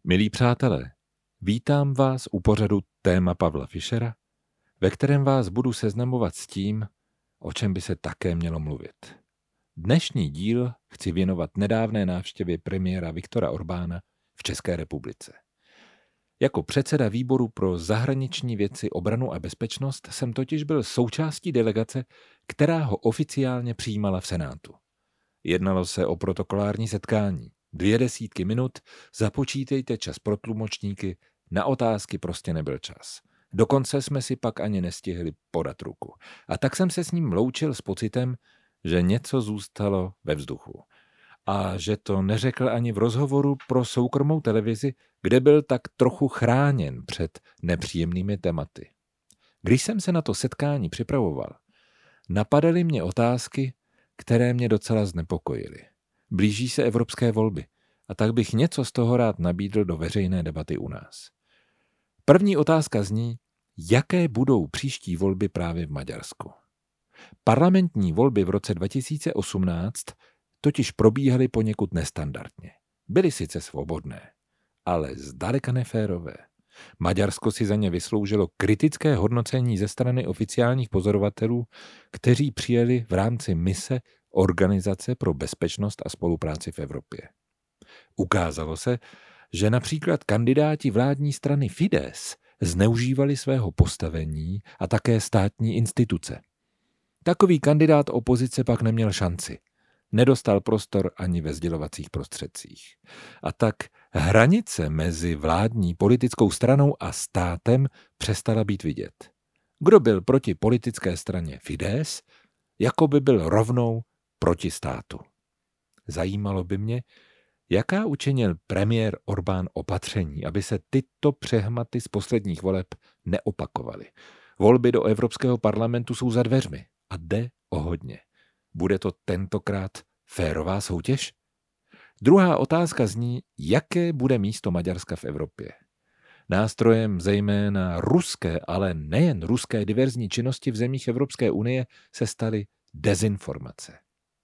Milí přátelé, vítám vás u pořadu Téma Pavla Fischera, ve kterém vás budu seznamovat s tím, o čem by se také mělo mluvit. Dnešní díl chci věnovat nedávné návštěvě premiéra Viktora Orbána v České republice. Jako předseda výboru pro zahraniční věci, obranu a bezpečnost jsem totiž byl součástí delegace, která ho oficiálně přijímala v Senátu. Jednalo se o protokolární setkání. 20 minut, započítejte čas pro tlumočníky, na otázky prostě nebyl čas. Dokonce jsme si pak ani nestihli podat ruku. A tak jsem se s ním loučil s pocitem, že něco zůstalo ve vzduchu. A že to neřekl ani v rozhovoru pro soukromou televizi, kde byl tak trochu chráněn před nepříjemnými tématy. Když jsem se na to setkání připravoval, napadaly mě otázky, které mě docela znepokojily. Blíží se evropské volby a tak bych něco z toho rád nabídl do veřejné debaty u nás. První otázka zní, jaké budou příští volby právě v Maďarsku. Parlamentní volby v roce 2018 totiž probíhaly poněkud nestandardně. Byly sice svobodné, ale zdaleka neférové. Maďarsko si za ně vysloužilo kritické hodnocení ze strany oficiálních pozorovatelů, kteří přijeli v rámci mise Organizace pro bezpečnost a spolupráci v Evropě. Ukázalo se, že například kandidáti vládní strany Fidesz zneužívali svého postavení a také státní instituce. Takový kandidát opozice pak neměl šanci. Nedostal prostor ani ve sdělovacích prostředcích. A tak hranice mezi vládní politickou stranou a státem přestala být vidět. Kdo byl proti politické straně Fidesz, jako by byl rovnou proti státu. Zajímalo by mě, jaká učinil premiér Orbán opatření, aby se tyto přehmaty z posledních voleb neopakovaly. Volby do Evropského parlamentu jsou za dveřmi a jde o hodně. Bude to tentokrát férová soutěž? Druhá otázka zní, jaké bude místo Maďarska v Evropě. Nástrojem zejména ruské, ale nejen ruské diverzní činnosti v zemích Evropské unie se staly dezinformace.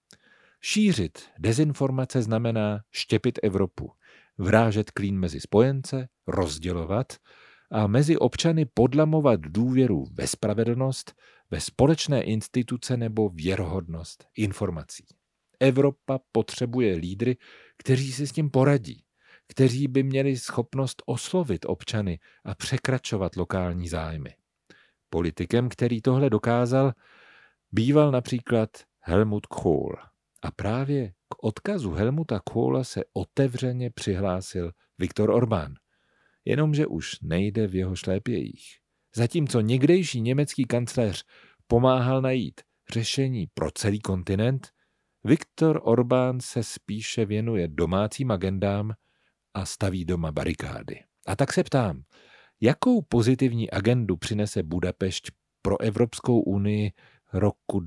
Šířit dezinformace znamená štěpit Evropu, vrážet klín mezi spojence, rozdělovat a mezi občany podlamovat důvěru ve spravedlnost, ve společné instituce nebo věrohodnost informací. Evropa potřebuje lídry, kteří si s tím poradí, kteří by měli schopnost oslovit občany a překračovat lokální zájmy. Politikem, který tohle dokázal, býval například Helmut Kohl. A právě k odkazu Helmuta Kohla se otevřeně přihlásil Viktor Orbán. Jenomže už nejde v jeho šlépějích. Zatímco někdejší německý kancléř pomáhal najít řešení pro celý kontinent, Viktor Orbán se spíše věnuje domácím agendám a staví doma barikády. A tak se ptám, jakou pozitivní agendu přinese Budapešť pro Evropskou unii roku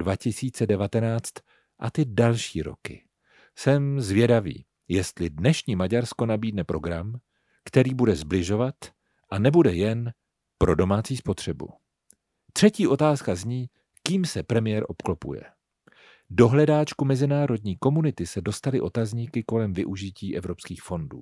2019 a ty další roky. Jsem zvědavý, jestli dnešní Maďarsko nabídne program, který bude zbližovat a nebude jen pro domácí spotřebu. Třetí otázka zní, kým se premiér obklopuje. Do hledáčku mezinárodní komunity se dostaly otazníky kolem využití evropských fondů.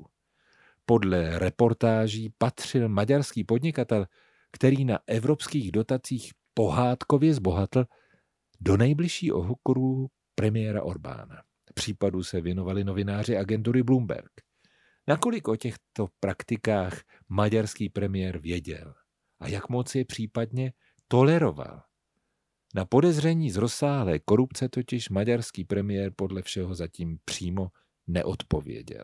Podle reportáží patřil maďarský podnikatel, který na evropských dotacích pohádkově zbohatl, do nejbližšího okruhu premiéra Orbána. Případu se věnovali novináři agentury Bloomberg. Nakolik o těchto praktikách maďarský premiér věděl a jak moc je případně toleroval? Na podezření z rozsáhlé korupce totiž maďarský premiér podle všeho zatím přímo neodpověděl.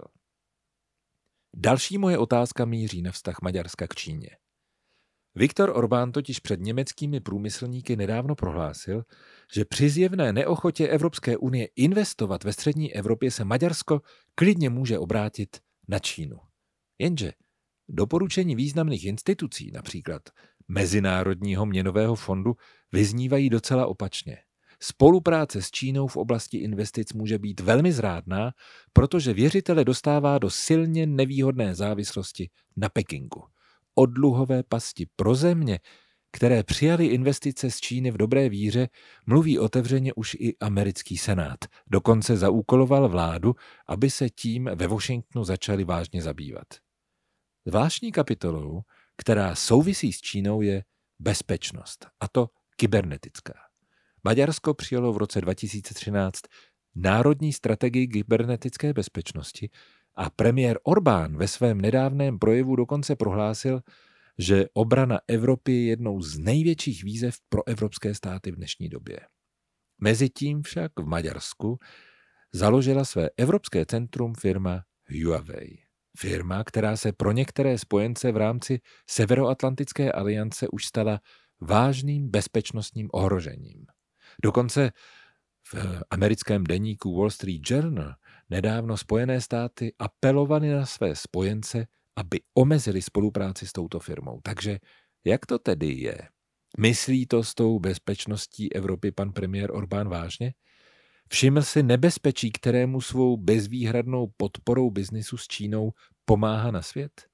Další moje otázka míří na vztah Maďarska k Číně. Viktor Orbán totiž před německými průmyslníky nedávno prohlásil, že při zjevné neochotě Evropské unie investovat ve střední Evropě se Maďarsko klidně může obrátit na Čínu. Jenže doporučení významných institucí, například Mezinárodního měnového fondu, vyznívají docela opačně. Spolupráce s Čínou v oblasti investic může být velmi zrádná, protože věřitele dostává do silně nevýhodné závislosti na Pekingu. O dluhové pasti pro země, které přijaly investice z Číny v dobré víře, mluví otevřeně už i americký senát. Dokonce zaúkoloval vládu, aby se tím ve Washingtonu začali vážně zabývat. Zvláštní kapitolou, která souvisí s Čínou, je bezpečnost, a to kybernetická. Maďarsko přijalo v roce 2013 národní strategii kybernetické bezpečnosti a premiér Orbán ve svém nedávném projevu dokonce prohlásil, že obrana Evropy je jednou z největších výzev pro evropské státy v dnešní době. Mezitím však v Maďarsku založila své evropské centrum firma Huawei. Firma, která se pro některé spojence v rámci Severoatlantické aliance už stala vážným bezpečnostním ohrožením. Dokonce v americkém deníku Wall Street Journal nedávno Spojené státy apelovaly na své spojence, aby omezili spolupráci s touto firmou. Takže jak to tedy je? Myslí to s tou bezpečností Evropy pan premiér Orbán vážně? Všiml si nebezpečí, kterému svou bezvýhradnou podporou biznisu s Čínou pomáhá na svět?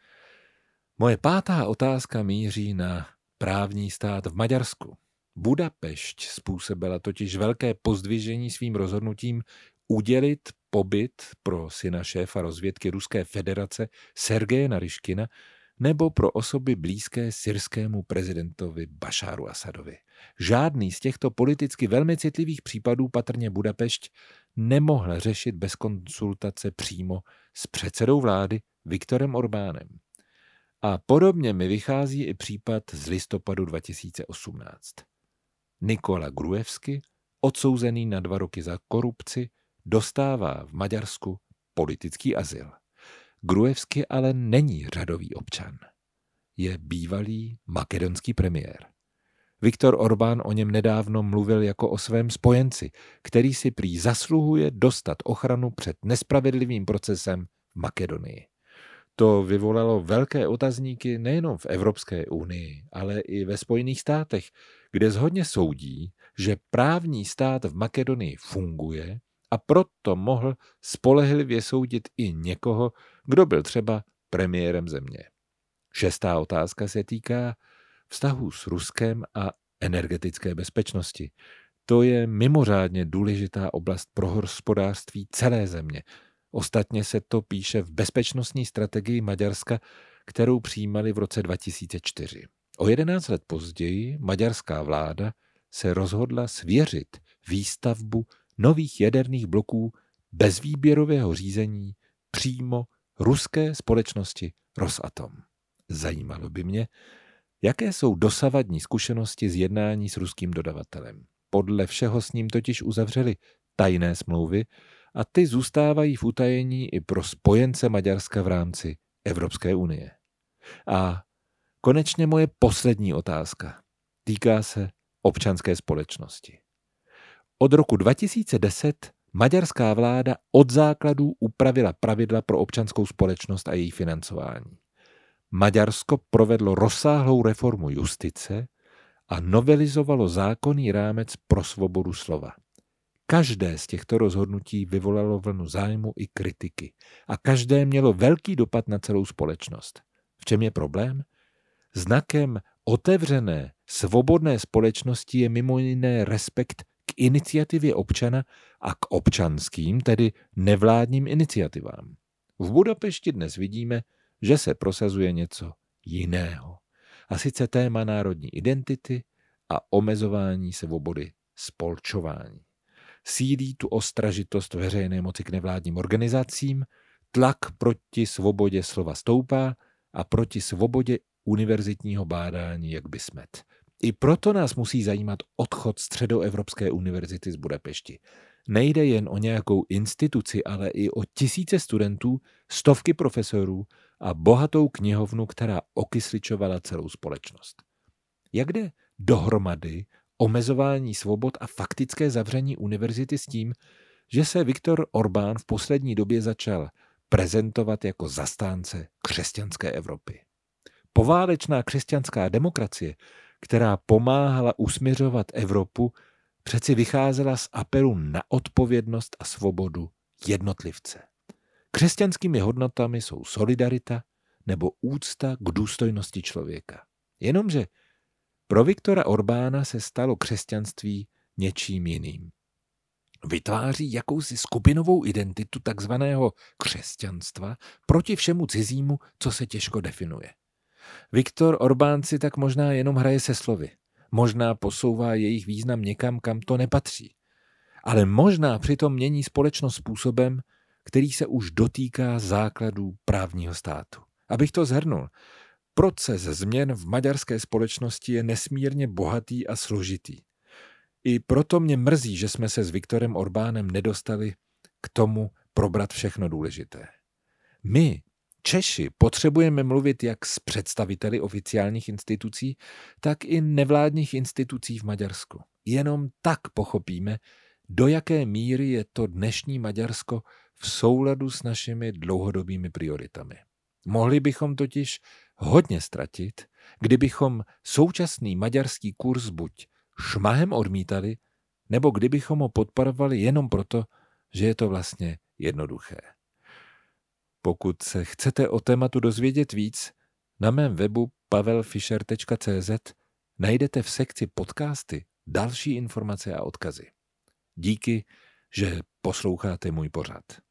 Moje pátá otázka míří na právní stát v Maďarsku. Budapešť způsobila totiž velké pozdvižení svým rozhodnutím udělit pobyt pro syna šéfa rozvědky Ruské federace Sergeje Naryškina nebo pro osoby blízké syrskému prezidentovi Bašáru Asadovi. Žádný z těchto politicky velmi citlivých případů patrně Budapešť nemohla řešit bez konsultace přímo s předsedou vlády Viktorem Orbánem. A podobně mi vychází i případ z listopadu 2018. Nikola Gruevski, odsouzený na 2 roky za korupci, dostává v Maďarsku politický azyl. Gruevski ale není řadový občan. Je bývalý makedonský premiér. Viktor Orbán o něm nedávno mluvil jako o svém spojenci, který si prý zasluhuje dostat ochranu před nespravedlivým procesem v Makedonii. To vyvolalo velké otazníky nejenom v Evropské unii, ale i ve Spojených státech, kde shodně soudí, že právní stát v Makedonii funguje a proto mohl spolehlivě soudit i někoho, kdo byl třeba premiérem země. 6. otázka se týká vztahu s Ruskem a energetické bezpečnosti. To je mimořádně důležitá oblast pro hospodářství celé země. Ostatně se to píše v bezpečnostní strategii Maďarska, kterou přijímali v roce 2004. O 11 let později maďarská vláda se rozhodla svěřit výstavbu nových jaderných bloků bez výběrového řízení přímo ruské společnosti Rosatom. Zajímalo by mě, jaké jsou dosavadní zkušenosti z jednání s ruským dodavatelem. Podle všeho s ním totiž uzavřeli tajné smlouvy a ty zůstávají v utajení i pro spojence Maďarska v rámci Evropské unie. A konečně moje poslední otázka. Týká se občanské společnosti. Od roku 2010 maďarská vláda od základů upravila pravidla pro občanskou společnost a její financování. Maďarsko provedlo rozsáhlou reformu justice a novelizovalo zákonný rámec pro svobodu slova. Každé z těchto rozhodnutí vyvolalo vlnu zájmu i kritiky a každé mělo velký dopad na celou společnost. V čem je problém? Znakem otevřené, svobodné společnosti je mimo jiné respekt k iniciativě občana a k občanským, tedy nevládním iniciativám. V Budapešti dnes vidíme, že se prosazuje něco jiného. A sice téma národní identity a omezování svobody spolčování. Sílí tu ostražitost veřejné moci k nevládním organizacím, tlak proti svobodě slova stoupá a proti svobodě univerzitního bádání jak by smet. I proto nás musí zajímat odchod Středoevropské univerzity z Budapešti. Nejde jen o nějakou instituci, ale i o tisíce studentů, stovky profesorů a bohatou knihovnu, která okysličovala celou společnost. Jak jde dohromady omezování svobod a faktické zavření univerzity s tím, že se Viktor Orbán v poslední době začal prezentovat jako zastánce křesťanské Evropy? Poválečná křesťanská demokracie, která pomáhala usměřovat Evropu, přeci vycházela z apelu na odpovědnost a svobodu jednotlivce. Křesťanskými hodnotami jsou solidarita nebo úcta k důstojnosti člověka. Jenomže pro Viktora Orbána se stalo křesťanství něčím jiným. vytváří jakousi skupinovou identitu takzvaného křesťanstva proti všemu cizímu, co se těžko definuje. Viktor Orbán si tak možná jenom hraje se slovy. Možná posouvá jejich význam někam, kam to nepatří. Ale možná přitom mění společnost způsobem, který se už dotýká základů právního státu. Abych to shrnul, proces změn v maďarské společnosti je nesmírně bohatý a složitý. I proto mě mrzí, že jsme se s Viktorem Orbánem nedostali k tomu probrat všechno důležité. My, Češi, potřebujeme mluvit jak s představiteli oficiálních institucí, tak i nevládních institucí v Maďarsku. Jenom tak pochopíme, do jaké míry je to dnešní Maďarsko v souladu s našimi dlouhodobými prioritami. Mohli bychom totiž hodně ztratit, kdybychom současný maďarský kurz buď šmahem odmítali, nebo kdybychom ho podporovali jenom proto, že je to vlastně jednoduché. Pokud se chcete o tématu dozvědět víc, na mém webu pavelfischer.cz najdete v sekci podcasty další informace a odkazy. Díky, že posloucháte můj pořad.